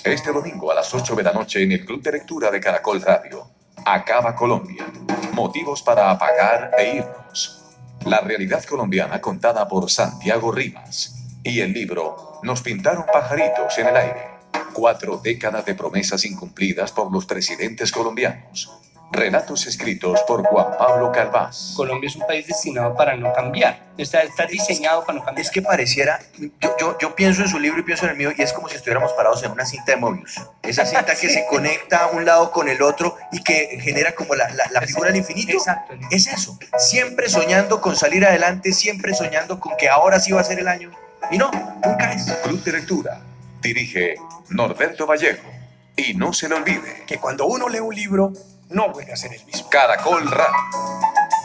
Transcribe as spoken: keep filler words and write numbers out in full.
Este domingo a las ocho de la noche en el Club de Lectura de Caracol Radio. Acaba Colombia. Motivos para apagar e irnos. La realidad colombiana contada por Santiago Rivas. Y el libro Nos pintaron pajaritos en el aire. Cuatro décadas de promesas incumplidas por los presidentes colombianos. Relatos escritos por Juan Pablo Calvás. Colombia es un país destinado para no cambiar. Está, está diseñado para no cambiar. Es que pareciera, yo, yo, yo pienso en su libro y pienso en el mío, y es como si estuviéramos parados en una cinta de Mobius. Esa cinta que se conecta un lado con el otro y que genera como la, la, la figura del infinito. Exacto. Es eso. Siempre soñando con salir adelante, siempre soñando con que ahora sí va a ser el año. Y no, nunca es. Club de Lectura. Dirige Norberto Vallejo. Y no se le olvide que cuando uno lee un libro, no vuelve a ser el mismo. Caracol Radio.